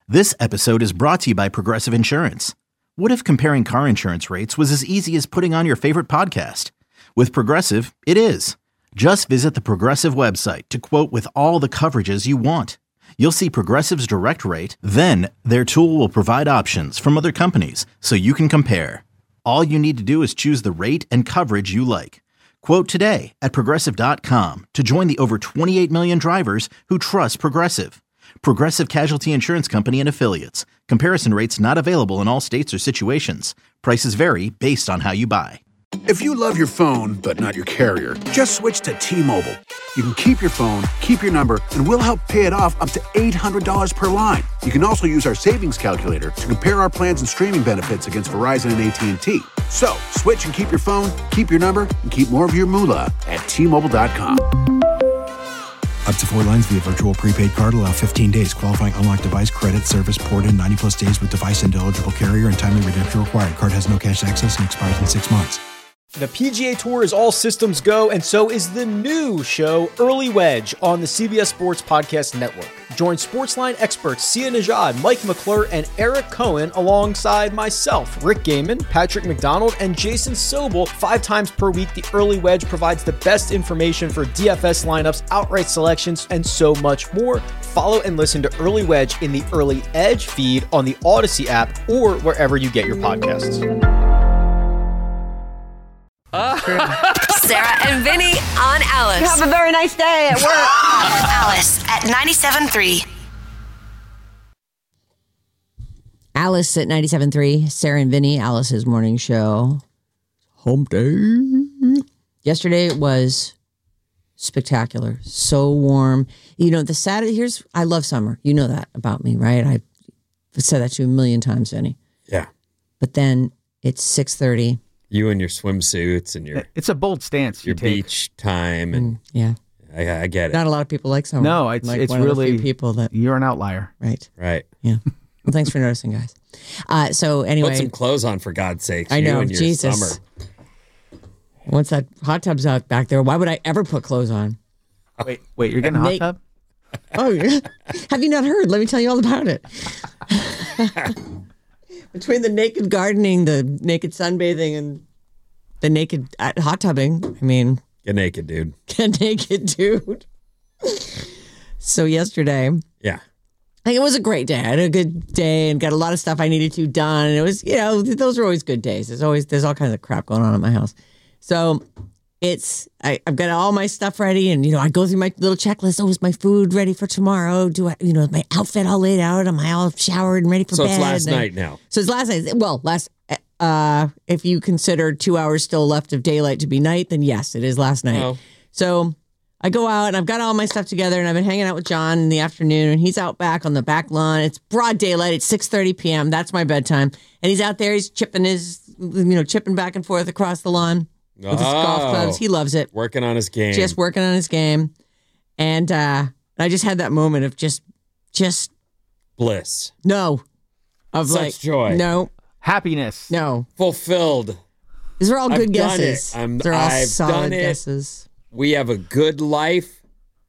This episode is brought to you by Progressive Insurance. What if comparing car insurance rates was as easy as putting on your favorite podcast? With Progressive, it is. Just visit the Progressive website to quote with all the coverages you want. You'll see Progressive's direct rate, then their tool will provide options from other companies so you can compare. All you need to do is choose the rate and coverage you like. Quote today at Progressive.com to join the over 28 million drivers who trust Progressive. Progressive Casualty Insurance Company and Affiliates. Comparison rates not available in all states or situations. Prices vary based on how you buy. If you love your phone, but not your carrier, just switch to T-Mobile. You can keep your phone, keep your number, and we'll help pay it off up to $800 per line. You can also use our savings calculator to compare our plans and streaming benefits against Verizon and AT&T. So, switch and keep your phone, keep your number, and keep more of your moolah at T-Mobile.com. Up to 4 lines via virtual prepaid card. Allow 15 days. Qualifying unlocked device. Credit service ported 90 plus days with device and eligible carrier and timely redemption required. Card has no cash access and expires in 6 months. The PGA Tour is all systems go, and so is the new show, Early Wedge, on the CBS Sports Podcast Network. Join Sportsline experts Sia Nejad, Mike McClure, and Eric Cohen alongside myself, Rick Gaiman, Patrick McDonald, and Jason Sobel 5 times per week. The Early Wedge provides the best information for DFS lineups, outright selections, and so much more. Follow and listen to Early Wedge in the Early Edge feed on the Odyssey app or wherever you get your podcasts. Sarah and Vinny on Alice. You have a very nice day at work. Alice at 97.3. Alice at 97.3. Sarah and Vinny, Alice's morning show. Hump day. Yesterday was spectacular. So warm. You know, the Saturday, I love summer. You know that about me, right? I've said that to you a million times, Vinny. Yeah. But then it's 6:30. You and your swimsuits and your it's a bold stance. Your beach time and yeah, I get it. Not a lot of people like summer. No, it's like it's one really of the few people that you're an outlier. Right. Yeah. Well, thanks for noticing, guys. So anyway, put some clothes on for God's sake. I know, you and your Jesus. Summer. Once that hot tub's out back there, why would I ever put clothes on? Wait, you're getting a hot tub? Oh, yeah. Have you not heard? Let me tell you all about it. Between the naked gardening, the naked sunbathing, and the naked hot tubbing, I mean... Get naked, dude. Get naked, dude. So yesterday... Yeah. It was a great day. I had a good day and got a lot of stuff I needed to done. And it was, those are always good days. There's all kinds of crap going on at my house. So I've got all my stuff ready and, I go through my little checklist. Oh, is my food ready for tomorrow? Do I, my outfit all laid out? Am I all showered and ready for bed? So it's last night now. So it's last night. Well, if you consider 2 hours still left of daylight to be night, then yes, it is last night. Oh. So I go out and I've got all my stuff together and I've been hanging out with John in the afternoon and he's out back on the back lawn. It's broad daylight. It's 6:30 p.m. That's my bedtime. And he's out there. He's chipping back and forth across the lawn with his golf clubs. He loves it. Working on his game. Just working on his game. And I just had that moment of just bliss. No. Of such joy. No. Happiness. No. Fulfilled. These are all good guesses. They're all I've solid done it. guesses. We have a good life.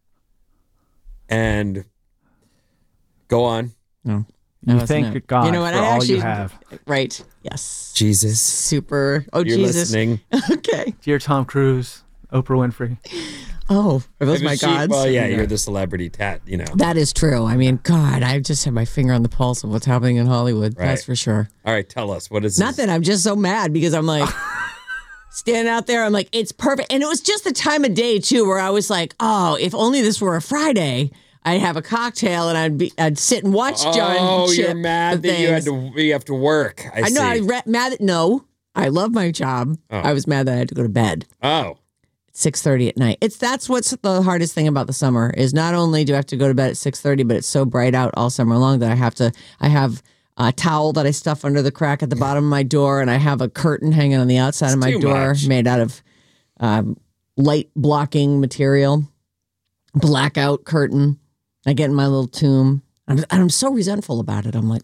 And go on. No. You thank God what? for all you have. Right. Yes. Jesus. Super. Oh, You're Jesus. listening. Okay. Dear Tom Cruise, Oprah Winfrey. Oh, are those my gods? Well, yeah, you're the celebrity That is true. I mean, God, I just have my finger on the pulse of what's happening in Hollywood. Right. That's for sure. All right, tell us. What is Not that I'm just so mad because I'm like, standing out there, I'm like, it's perfect. And it was just the time of day, too, where I was like, oh, if only this were a Friday, I'd have a cocktail and I'd sit and watch John. Oh, you're mad that you have to work. I know. No, I love my job. Oh. I was mad that I had to go to bed. Oh. 6:30 at night. That's what's the hardest thing about the summer is not only do I have to go to bed at 6:30, but it's so bright out all summer long that I have a towel that I stuff under the crack at the bottom of my door, and I have a curtain hanging on the outside of my door made out of light blocking material, blackout curtain. I get in my little tomb. I'm so resentful about it. I'm like,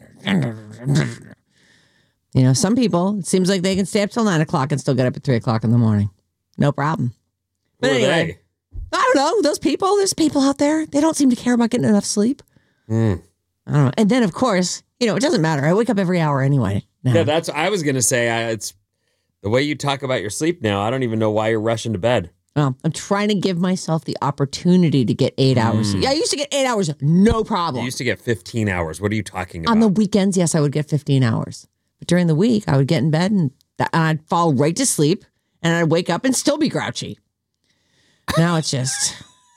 some people, it seems like they can stay up till 9 o'clock and still get up at 3 o'clock in the morning. No problem. But anyway, I don't know. There's people out there. They don't seem to care about getting enough sleep. I don't know. And then, of course, it doesn't matter. I wake up every hour anyway. Now. Yeah, that's. I was gonna say it's the way you talk about your sleep now. I don't even know why you're rushing to bed. Well, I'm trying to give myself the opportunity to get 8 hours. Yeah, I used to get 8 hours, no problem. You used to get 15 hours. What are you talking about? On the weekends, yes, I would get 15 hours. But during the week, I would get in bed and I'd fall right to sleep and I'd wake up and still be grouchy. Now it's just,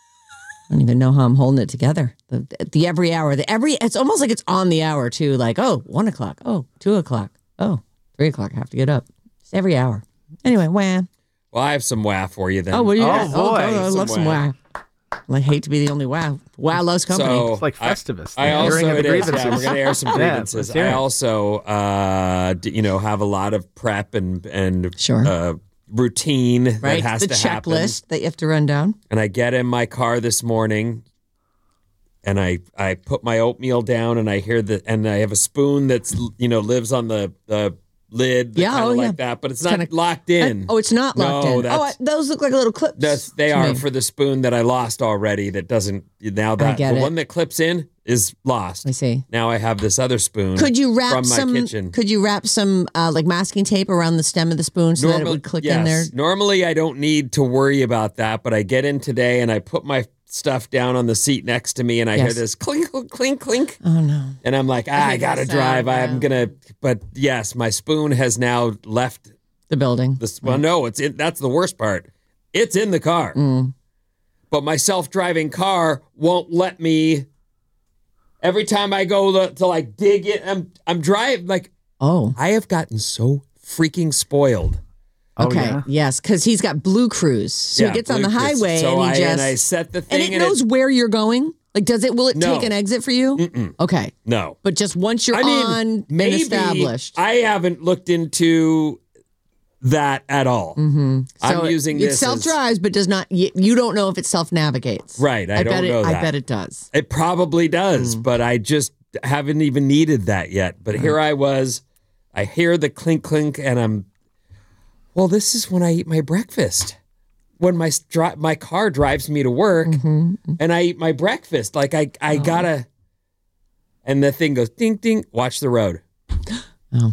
I don't even know how I'm holding it together. The every hour, it's almost like it's on the hour too. Like, 1 o'clock, 2 o'clock, 3 o'clock, I have to get up. It's every hour. Anyway, wham. Well, I have some wah for you then. Oh, well, yeah. Oh, boy. I love some wah. I hate to be the only wah. Wah loves company. So, It's like Festivus. I also, Airing of the it is, grievances. yeah, we're going to air some grievances. let's hear I it. also, have a lot of prep and Sure. routine that Right? has The to happen. checklist that you have to run down. And I get in my car this morning and I put my oatmeal down and I hear and I have a spoon that's, lives on the lid, Yeah, kind of like yeah. that, but it's It's not kinda- locked in. It's not locked No, in. that's- Those look like little clips. They to are me. for the spoon that I lost already. That doesn't now that get the it. one that clips in is lost. I see. Now I have this other spoon. Could you wrap from my some? kitchen? Could you wrap some like masking tape around the stem of the spoon so that it would click in there? Normally I don't need to worry about that, but I get in today and I put my stuff down on the seat next to me and I hear Yes. this clink, clink, clink, clink. Oh no! And I'm like, I hate gotta that drive. sound, yeah. But yes, my spoon has now left The building. this. Well, no, that's the worst part. It's in the car. But my self-driving car won't let me. Every time I go to like dig it, I'm driving like Oh, I have gotten so freaking spoiled. okay. yeah? Yes, because he's got Blue Cruise, so Yeah, he gets on the Blue Cruise. highway So and I set the thing and it knows where you're going. Like, will it No. take an exit for you? Okay, no. but just once you're on, been maybe established. I haven't looked into that at all. So I'm using it this. self drives, but does not. You don't know if it self navigates. Right, I don't know I that. bet it does. It probably does, but I just haven't even needed that yet. But here I was. I hear the clink clink, and this is when I eat my breakfast. When my car drives me to work, and I eat my breakfast. Like I gotta, and the thing goes ding ding. Watch the road. Oh.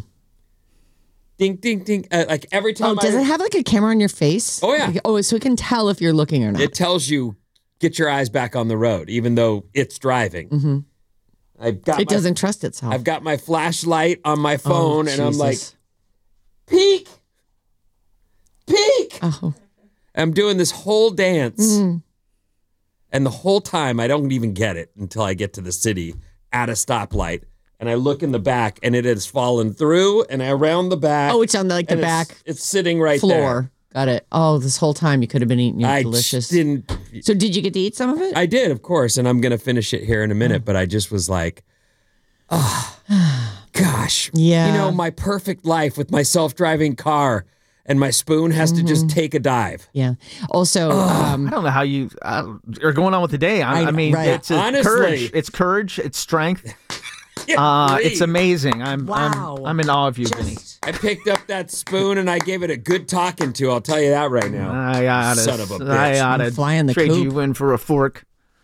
Ding ding ding. Like every time. Does it have like a camera on your face? Oh, yeah. Like, so it can tell if you're looking or not. It tells you get your eyes back on the road, even though it's driving. It doesn't trust itself. I've got my flashlight on my phone, and I'm like, Jesus. peek, peek. Oh, I'm doing this whole dance, and the whole time I don't even get it until I get to the city at a stoplight, and I look in the back, and it has fallen through and around the back. it's on the and back It's sitting right floor. there. Got it. Oh, this whole time you could have been eating your I delicious. didn't. So did you get to eat some of it? I did, of course, and I'm going to finish it here in a minute, but I just was like, oh, gosh. Yeah. My perfect life with my self-driving car and my spoon has to just take a dive. Yeah. Also, I don't know how you are going on with the day. I mean, right. it's Honestly. courage. It's courage. It's strength. It's amazing. I'm in awe of you, Vinny. I picked up that spoon and I gave it a good talking to. I'll tell you that right now. I oughta, Son of a bitch. I oughta Fly in the trade coop. you in for a fork.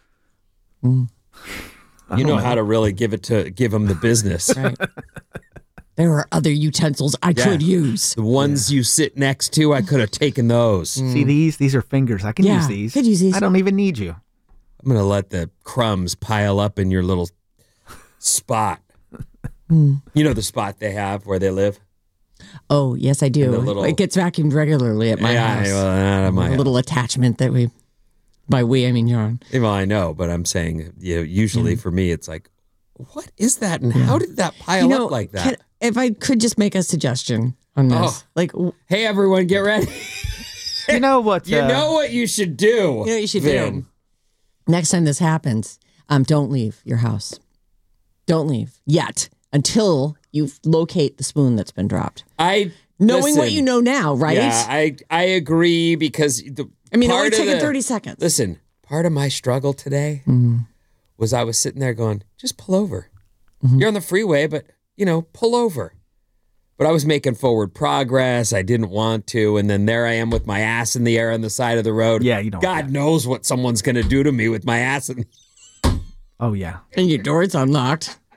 You know how to really give him the business. right. There are other utensils I Yeah. could use. The ones you sit next to, I could have taken those. See these? These are fingers. I can Yeah, use these. could use these. I don't even need you. I'm going to let the crumbs pile up in your little spot. You know the spot they have where they live? Oh, yes, I do. the little- It gets vacuumed regularly at my house. well, not at my A little attachment that by we, I mean John. Well, I know, but I'm saying, usually for me, it's like, what is that? And how did that pile up like that? If I could just make a suggestion on this. Hey, everyone, get ready. You know what? You know what you should do. You know what you should Vin. do? Next time this happens, don't leave your house. Don't leave yet until you locate the spoon that's been dropped. Knowing what listen, you know now, right? Yeah, I agree because it would take 30 seconds. Listen, part of my struggle today was I was sitting there going, just pull over. You're on the freeway, but, pull over. But I was making forward progress. I didn't want to. And then there I am with my ass in the air on the side of the road. Yeah, you don't. God knows what someone's going to do to me with my ass in. Oh, yeah. And your door's unlocked.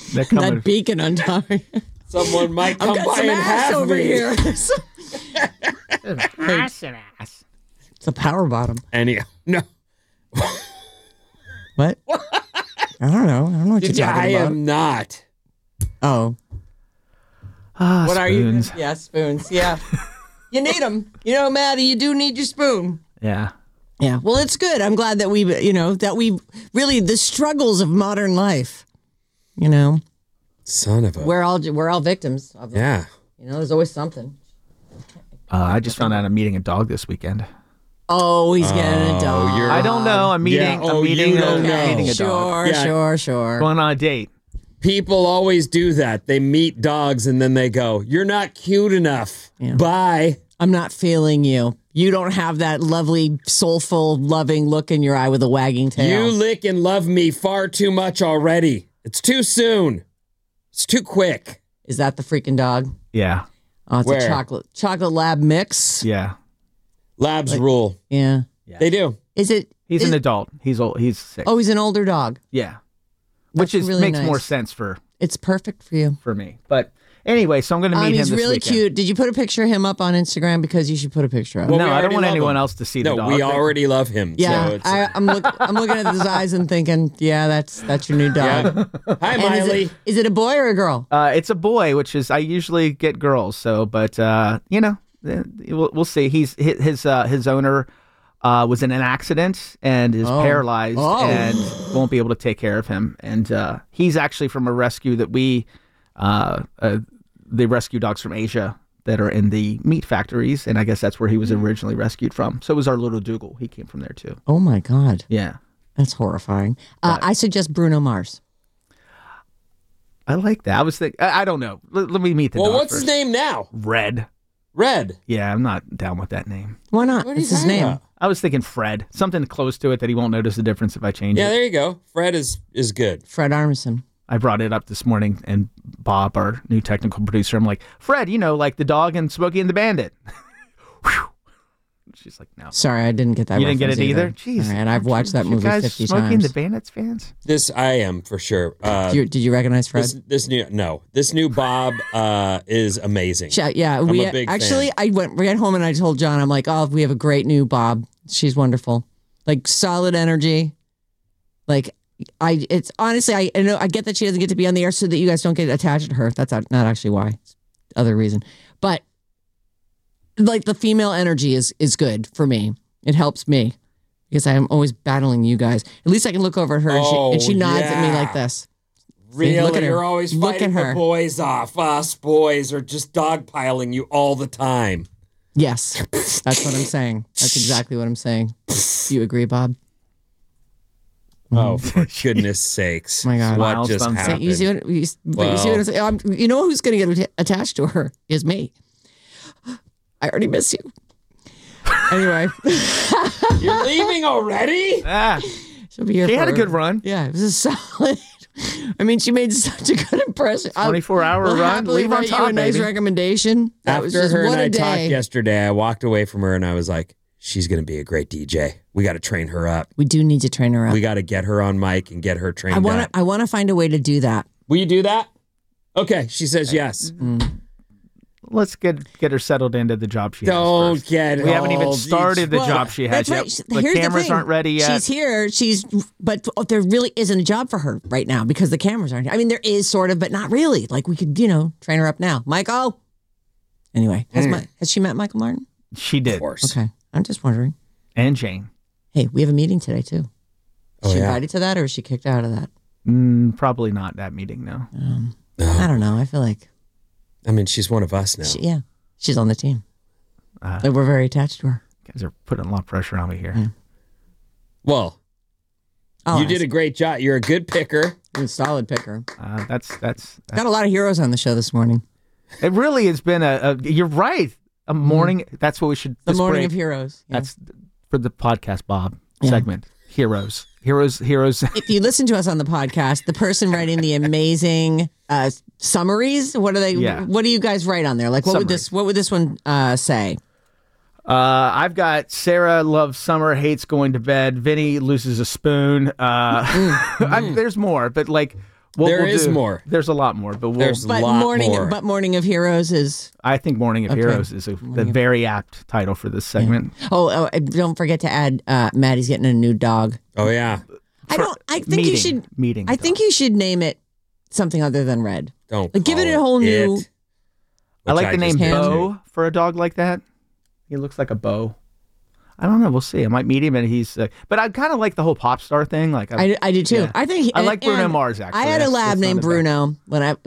They're coming. That beacon on top. Someone might come got by some and ass have over me. here. Ass and ass. It's a power bottom. Anyhow, no. What? I don't know. I don't know what you're I talking about. am not. Oh. What are you? Spoons. Yeah, spoons. Yeah. You need them. You know, Maddie, you do need your spoon. Yeah. Yeah. Well, it's good. I'm glad that we really, the struggles of modern life, Son of a. we're all victims of them. Yeah. There's always something. I just found out I'm meeting a dog this weekend. Oh, he's getting a dog. I don't know. I'm meeting. Yeah, I'm meeting, you don't know. meeting a dog. Sure. Going on a date. People always do that. They meet dogs and then they go, "You're not cute enough. Yeah. Bye." I'm not feeling you. You don't have that lovely, soulful, loving look in your eye with a wagging tail. You lick and love me far too much already. It's too soon. It's too quick. Is that the freaking dog? Yeah. Oh, it's Where? a chocolate lab mix. Yeah. Labs rule. Yeah. They do. Is it? He's an adult. He's old. He's 6. Oh, he's an older dog. Yeah. That's Which really makes nice. more sense for It's perfect for you. me. But anyway, so I'm going to meet him He's this really weekend. cute. Did you put a picture of him up on Instagram? Because you should put a picture of him. Well, No, we I don't already want love anyone him. else to see No, the dog. we already love him. Yeah, So it's, I'm looking at his eyes and thinking, yeah, that's your new dog. Hi, And Miley. is it a boy or a girl? It's a boy, which is I usually get girls. So, but we'll see. His owner was in an accident and is paralyzed and won't be able to take care of him. And he's actually from a rescue that they rescue dogs from Asia that are in the meat factories, and I guess that's where he was originally rescued from. So it was our little Dougal. He came from there too. Oh my God, Yeah, that's horrifying. I suggest Bruno Mars. I like that. I was thinking. I don't know. Let me meet the Well, dog what's first. his name now? Red. Red. Yeah, I'm not down with that name. Why not? What are you It's his talking name. about? I was thinking Fred. Something close to it that he won't notice the difference if I change Yeah, it. there you go. Fred is good. Fred Armisen. I brought it up this morning, and Bob, our new technical producer, I'm like, Fred, like the dog and Smokey and the Bandit. Whew. She's like, no. Sorry, I didn't get that. You didn't get reference it either? Jeez. All right, I've watched that You movie guys 50 Smokey and the times. Bandits fans? This I am for sure. Did you recognize Fred? This new Bob is amazing. Yeah, I'm a big fan. I went right home and I told John, I'm like, oh, we have a great new Bob. She's wonderful, like solid energy. Like it's honestly, I know I get that she doesn't get to be on the air so that you guys don't get attached to her. That's not actually why. It's the other reason, but like the female energy is good for me. It helps me because I'm always battling you guys. At least I can look over at her and she nods at me yeah. like this. Really, Look at her. you're always Look fighting at her. the boys off. Us boys are just dogpiling you all the time. Yes, that's what I'm saying. That's exactly what I'm saying. Do you agree, Bob? Oh, for goodness sakes! My God. what just Milestone. happened? You see what, you see what I'm saying? You know who's going to get attached to her is me. I already miss you. Anyway, You're leaving already? she'll be here. She had a for- good run. Yeah, it was a solid. I mean, she made such a good impression. 24-hour I'll run. happily Leave on write you top, a nice baby. recommendation. That was After just her and what I a talked day. yesterday, I walked away from her and I was like, she's going to be a great DJ. We got to train her up. We do need to train her up. We got to get her on mic and get her trained up. I want to find a way to do that. Will you do that? Okay, she says yes. Let's get her settled into the job she has Don't first. get We haven't even old. started the Well, job she has that's yet. right. The Here's cameras thing. aren't ready yet. She's here. But there really isn't a job for her right now because the cameras aren't here. I mean, there is sort of, but not really. Like we could, train her up now. Michael. Anyway, has she met Michael Martin? She did. Of course. Okay, I'm just wondering. And Jane. Hey, we have a meeting today too. Is Oh, she yeah. invited to that, or is she kicked out of that? Probably not that meeting, no. I don't know. I feel like I mean, she's one of us now. she's on the team. Like, we're very attached to her. You guys are putting a lot of pressure on me here. Well, you did a great job. You're a good picker. a solid picker. That's Got a lot of heroes on the show this morning. it. Really has been you're right. A morning. That's what we should. The this morning break, of heroes. Yeah. That's for the podcast, Bob Yeah. segment. Heroes. If you listen to us on the podcast, the person writing the amazing summaries, what are they? Yeah. What do you guys write on there? Like, what would this one say? I've got Sarah loves summer, hates going to bed. Vinny loses a spoon. There's more, but like There is more. There's a lot more, but There's a lot more. But Morning of Heroes is. I think Morning of Heroes is the very apt title for this segment. Yeah. Oh, don't forget to add Maddie's getting a new dog. Oh yeah. I think you should. I think you should name it something other than Red. Don't give it a whole new. I like the name Bo for a dog like that. He looks like a bow. I don't know. We'll see. I might meet him, and he's. But I kind of like the whole pop star thing. Like I do too. Yeah. I think I like Bruno Mars. Actually, I had a lab named Bruno let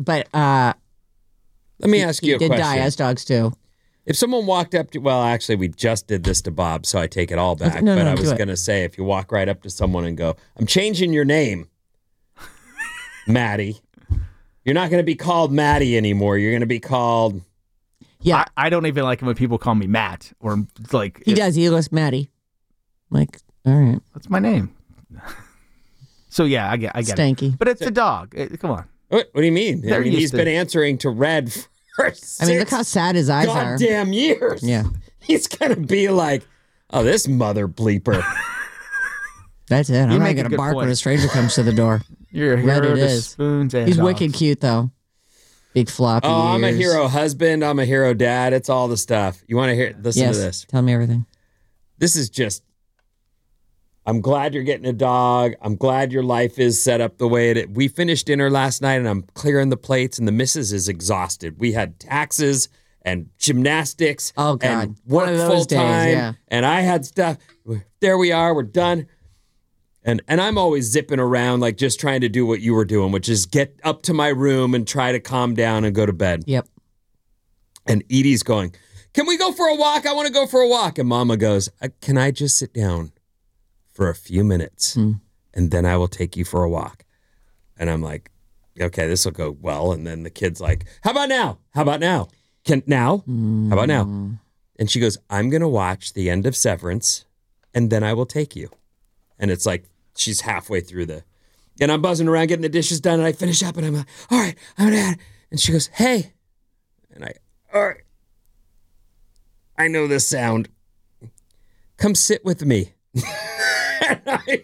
me ask you a question. He did die as dogs too. If someone walked up to, actually, we just did this to Bob, so I take it all back. No, but I was going to say, if you walk right up to someone and go, "I'm changing your name, Maddie. You're not going to be called Maddie anymore. You're going to be called." Yeah, I don't even like it when people call me Matt or like. He does. He goes Maddie. Like, all right, that's my name. So yeah, I get Stanky. It. But it's a dog. Come on. What do you mean? I mean, he's been answering to Red for look how sad his eyes are. Goddamn years. Yeah, he's gonna be like, "Oh, this mother bleeper." That's it. I'm not gonna bark when a stranger comes to the door. You're a hero to spoons and he's dogs. wicked cute though. Big floppy ears. I'm a hero husband. I'm a hero dad. It's all the stuff. You want to listen to this? Tell me everything. This is just, I'm glad you're getting a dog. I'm glad your life is set up the way it is. We finished dinner last night and I'm clearing the plates and the missus is exhausted. We had taxes and gymnastics and work full time. Yeah. And I had stuff. There we are. We're done. And I'm always zipping around, like just trying to do what you were doing, which is get up to my room and try to calm down and go to bed. Yep. And Edie's going, "Can we go for a walk? I want to go for a walk." And Mama goes, "Can I just sit down for a few minutes and then I will take you for a walk?" And I'm like, "Okay, this will go well." And then the kid's like, "How about now? How about now? How about now?" And she goes, "I'm going to watch the end of Severance and then I will take you." And it's like, she's halfway through and I'm buzzing around getting the dishes done and I finish up and I'm like, "All right, I'm going to add." And she goes, "Hey." And all right. I know this sound. "Come sit with me." And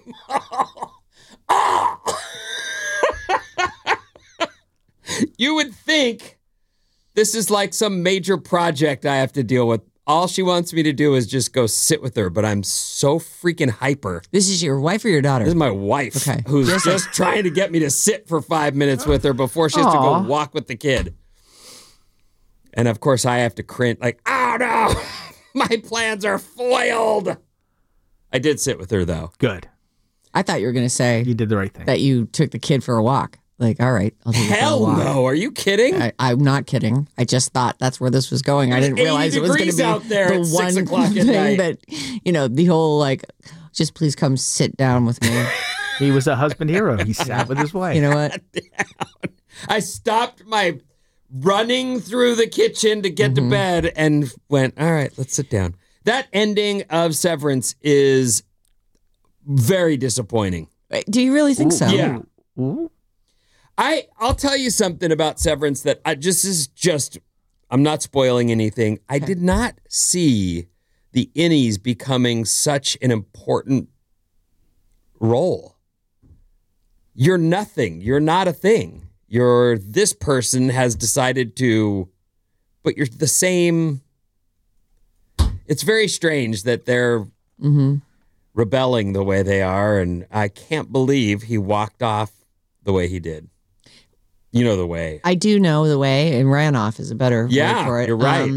You would think this is like some major project I have to deal with. All she wants me to do is just go sit with her, but I'm so freaking hyper. This is your wife or your daughter? This is my wife, who's just trying to get me to sit for 5 minutes with her before she has to go walk with the kid. And of course, I have to cringe, like, "Oh no, my plans are foiled." I did sit with her, though. Good. I thought you were going to say you did the right thing. That you took the kid for a walk. Like, all right, I'll take you for a walk. Hell no! Are you kidding? I'm not kidding. I just thought that's where this was going. I didn't realize it was going to be out there the at one 6 o'clock thing at night. that, the whole like, just please come sit down with me. He was a husband hero. He sat with his wife. You know what? I stopped my running through the kitchen to get to bed and went, "All right, let's sit down." That ending of Severance is very disappointing. Do you really think so? Yeah. Ooh. I'll tell you something about Severance that I'm not spoiling anything. I did not see the innies becoming such an important role. You're nothing. You're not a thing. This person has decided to, but you're the same. It's very strange that they're rebelling the way they are, and I can't believe he walked off the way he did. You know the way. I do know the way, and ran off is a better word for it. You're right.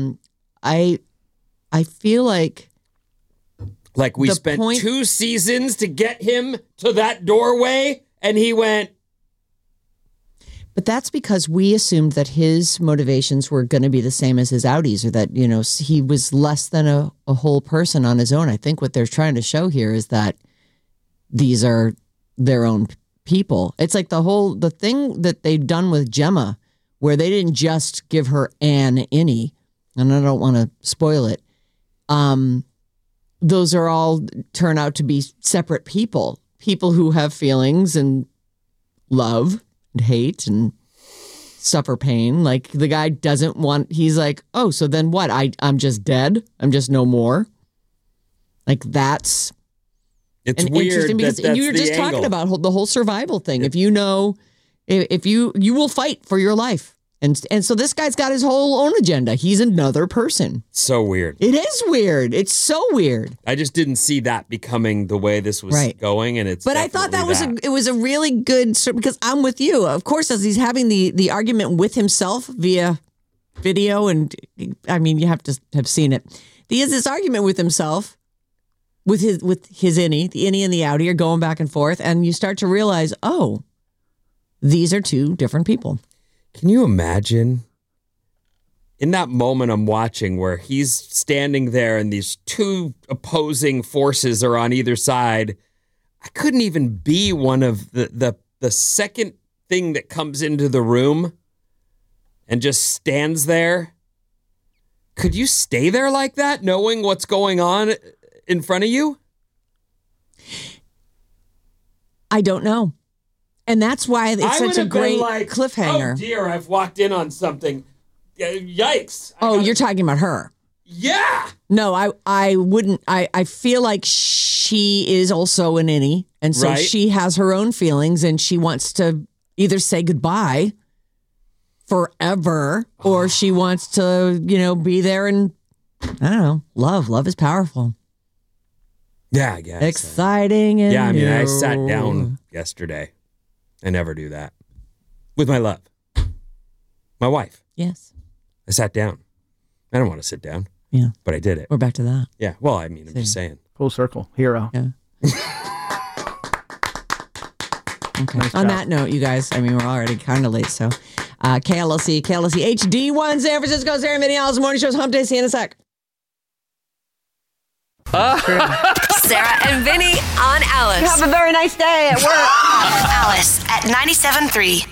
I feel like we spent 2 seasons to get him to that doorway, and he went. But that's because we assumed that his motivations were going to be the same as his Audis, or that, he was less than a whole person on his own. I think what they're trying to show here is that these are their own people. It's like the thing that they've done with Gemma, where they didn't just give her an innie, and I don't want to spoil it. Those are all turn out to be separate people who have feelings and love and hate and suffer pain. Like, the guy doesn't want, he's like, "Oh, so then what? I'm just dead? I'm just no more?" Like, it's weird interesting because that's you were just talking about the whole survival thing. If you know If you will fight for your life. And so this guy's got his whole own agenda. He's another person. So weird. It is weird. It's so weird. I just didn't see that becoming the way this was going, and it's. But I thought that was a really good, because I'm with you. Of course, as he's having the argument with himself via video, and I mean, you have to have seen it. He has this argument with himself, with his innie, the innie and the outie are going back and forth, and you start to realize, oh, these are two different people. Can you imagine in that moment I'm watching where he's standing there and these two opposing forces are on either side? I couldn't even be one of the second thing that comes into the room and just stands there. Could you stay there like that, knowing what's going on in front of you? I don't know. And that's why it's such a great cliffhanger. Oh, dear, I've walked in on something. Yikes. You're talking about her. Yeah. No, I wouldn't. I feel like she is also an innie. And so she has her own feelings and she wants to either say goodbye forever or she wants to, be there and, I don't know, love. Love is powerful. Yeah, I guess. Exciting and yeah, I mean, I sat down yesterday. I never do that. With my love. My wife. Yes. I sat down. I don't want to sit down. Yeah. But I did it. We're back to that. Yeah. Well, I mean, I'm just saying. Full circle. Hero. Yeah. Okay. Nice On that note, you guys, I mean, we're already kind of late, so KLLC HD1 San Francisco, Sarah and Vinny Alice Morning Show's Hump Day. See you in a sec. Sarah and Vinny on Alice. Have a very nice day at work. Alice at 97.3.